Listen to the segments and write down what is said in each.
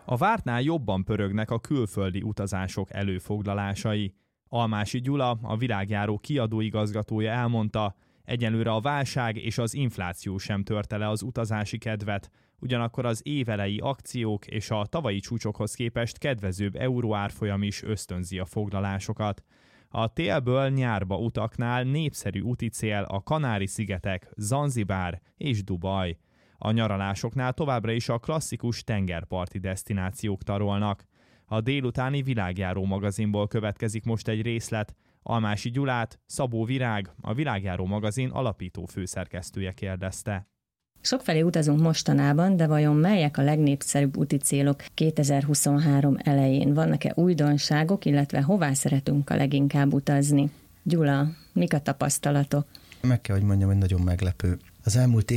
A vártnál jobban pörögnek a külföldi utazások előfoglalásai. Almási Gyula, a Világjáró kiadóigazgatója elmondta, egyelőre a válság és az infláció sem törte le az utazási kedvet, ugyanakkor az évelei akciók és a tavalyi csúcsokhoz képest kedvezőbb euróárfolyam is ösztönzi a foglalásokat. A télből nyárba utaknál népszerű úti cél a Kanári-szigetek, Zanzibár és Dubaj. A nyaralásoknál továbbra is a klasszikus tengerparti desztinációk tarolnak. A délutáni Világjáró magazinból következik most egy részlet. Almási Gyulát Szabó Virág, a Világjáró magazin alapító főszerkesztője kérdezte. Sokfelé utazunk mostanában, de vajon melyek a legnépszerűbb úti célok 2023 elején? Vannak-e újdonságok, illetve hová szeretünk a leginkább utazni? Gyula, mik a tapasztalatok? Meg kell, hogy mondjam, hogy nagyon meglepő. Az elmúlt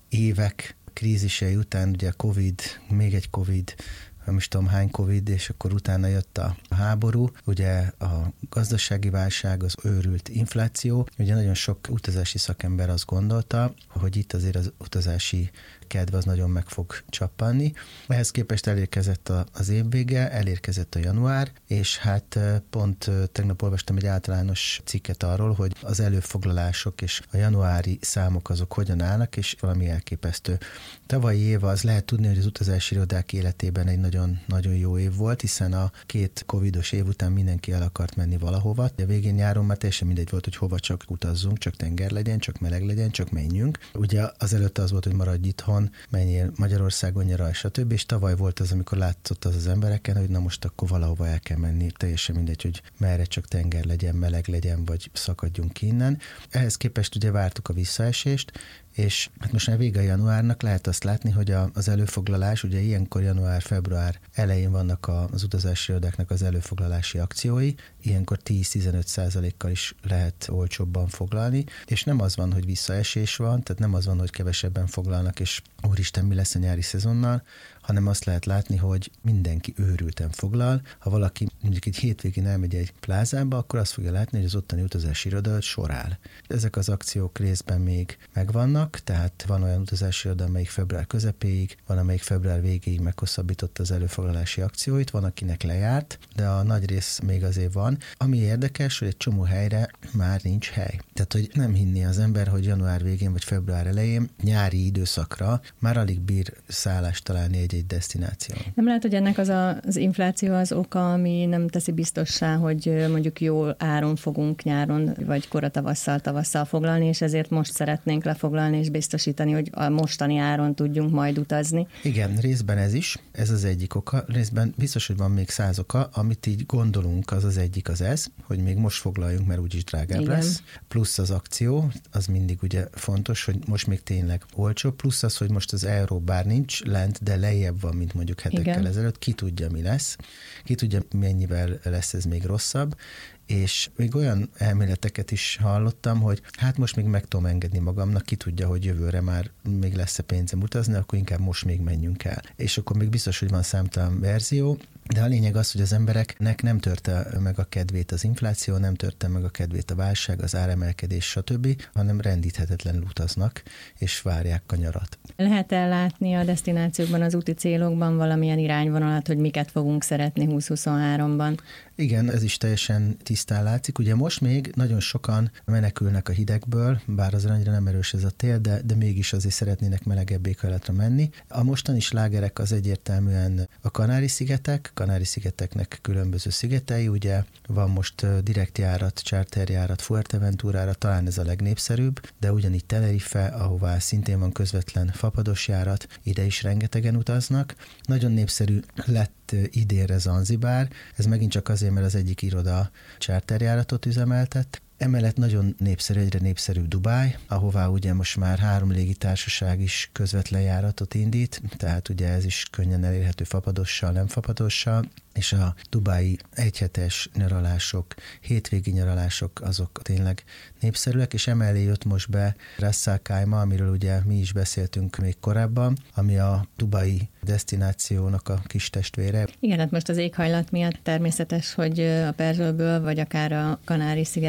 évek krízisei után, ugye Covid, még egy Covid, nem is tudom hány Covid, és akkor utána jött a háború, ugye a gazdasági válság, az őrült infláció. Ugye nagyon sok utazási szakember azt gondolta, hogy itt azért az utazási kedv az nagyon meg fog csappanni. Ehhez képest elérkezett az évvége, elérkezett a január, és hát pont tegnap olvastam egy általános cikket arról, hogy az előfoglalások és a januári számok azok hogyan állnak, és valami elképesztő. Tavalyi év az lehet tudni, hogy az utazási irodák életében egy nagyon jó év volt, hiszen a 2 covidos év után mindenki el akart menni valahova. A végén nyáron már teljesen mindegy volt, hogy hova csak utazzunk, csak tenger legyen, csak meleg legyen, csak menjünk. Ugye azelőtt az volt, hogy maradj itthon, menjél Magyarországon, nyaralj, stb. És tavaly volt az, amikor látszott az embereken, hogy na most akkor valahova el kell menni, teljesen mindegy, hogy merre csak tenger legyen, meleg legyen, vagy szakadjunk ki innen. Ehhez képest ugye vártuk a visszaesést, és hát most már vége a januárnak, lehet azt látni, hogy az előfoglalás, ugye ilyenkor január-február elején vannak az utazási irodáknak az előfoglalási akciói, ilyenkor 10-15%-kal is lehet olcsóbban foglalni, és nem az van, hogy visszaesés van, tehát nem az van, hogy kevesebben foglalnak, és úristen, mi lesz a nyári szezonnal, hanem azt lehet látni, hogy mindenki őrülten foglal. Ha valaki mondjuk egy hétvégén elmegy egy plázába, akkor azt fogja látni, hogy az ottani utazási iroda sorál. Ezek az akciók részben még megvannak, tehát van olyan utazási iroda, amelyik február közepéig, van amelyik február végéig meghosszabbította az előfoglalási akcióit, van akinek lejárt, de a nagy rész még azért van. Ami érdekes, hogy egy csomó helyre már nincs hely. Tehát, hogy nem hinné az ember, hogy január végén vagy február elején nyári időszakra már alig bír szállást találni egy desztináció. Nem lehet, hogy ennek az infláció az oka, ami nem teszi biztossá, hogy mondjuk jó áron fogunk nyáron, vagy kora tavasszal foglalni, és ezért most szeretnénk lefoglalni, és biztosítani, hogy a mostani áron tudjunk majd utazni. Igen, részben ez is, ez az egyik oka, részben biztos, hogy van még 100 oka, amit így gondolunk, az egyik az ez, hogy még most foglaljunk, mert úgyis drágább igen. lesz, plusz az akció, az mindig ugye fontos, hogy most még tényleg olcsó, plusz az, hogy most az euró bár nincs lent, de lejjebb van, mint mondjuk hetekkel ezelőtt, ki tudja, mi lesz, ki tudja, mennyivel lesz ez még rosszabb, és még olyan elméleteket is hallottam, hogy hát most még meg tudom engedni magamnak, ki tudja, hogy jövőre már még lesz-e pénzem utazni, akkor inkább most még menjünk el. És akkor még biztos, hogy van számtalan verzió, de a lényeg az, hogy az embereknek nem törte meg a kedvét az infláció, nem törte meg a kedvét a válság, az áremelkedés, stb., hanem rendíthetetlenül utaznak, és várják a nyarat. Lehet ellátni a desztinációkban, az úti célokban valamilyen irányvonalat, hogy miket fogunk szeretni 2023-ban? Igen, ez is teljesen tisztán látszik. Ugye most még nagyon sokan menekülnek a hidegből, bár az annyira nem erős ez a tél, de mégis azért szeretnének melegebb éghajlatra menni. A mostani slágerek az egyértelműen a Kanári-szigetek, Kanári-szigeteknek különböző szigetei, ugye van most direkt járat, charterjárat Fuerteventurára, talán ez a legnépszerűbb, de ugyanígy Tenerife, ahová szintén van közvetlen fapados járat, ide is rengetegen utaznak. Nagyon népszerű lett idénre Zanzibár, ez megint csak azért, mert az egyik iroda charterjáratot üzemeltet. Emellett nagyon népszerű, egyre népszerűbb Dubáj, ahová ugye most már 3 légitársaság is közvetlen járatot indít, tehát ugye ez is könnyen elérhető fapadossal, nem fapadossal, és a dubái egyhetes nyaralások, hétvégi nyaralások azok tényleg népszerűek, és emellé jött most be Ras Al Khaimah, amiről ugye mi is beszéltünk még korábban, ami a dubái desztinációnak a kis testvére. Igen, hát most az éghajlat miatt természetes, hogy a Perzsölből, vagy akár a Kanári-szigetek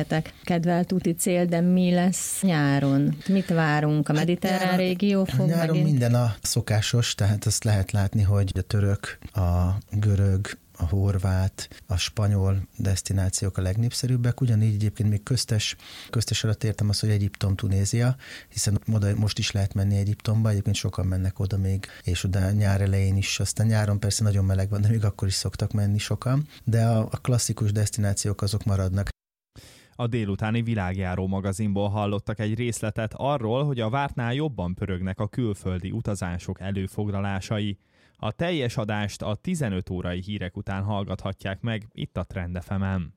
kedvelt úti cél, de mi lesz nyáron? Mit várunk? A mediterrán régió fog nyáron megint? minden a szokásos, tehát azt lehet látni, hogy a török, a görög, a horvát, a spanyol desztinációk a legnépszerűbbek, ugyanígy egyébként még köztes alatt értem azt, hogy Egyiptom, Tunézia, hiszen oda most is lehet menni Egyiptomba, egyébként sokan mennek oda még, és oda nyár elején is, aztán nyáron persze nagyon meleg van, de még akkor is szoktak menni sokan, de a klasszikus desztinációk azok maradnak. A délutáni Világjáró magazinból hallottak egy részletet arról, hogy a vártnál jobban pörögnek a külföldi utazások előfoglalásai. A teljes adást a 15 órai hírek után hallgathatják meg itt a Trend FM-en.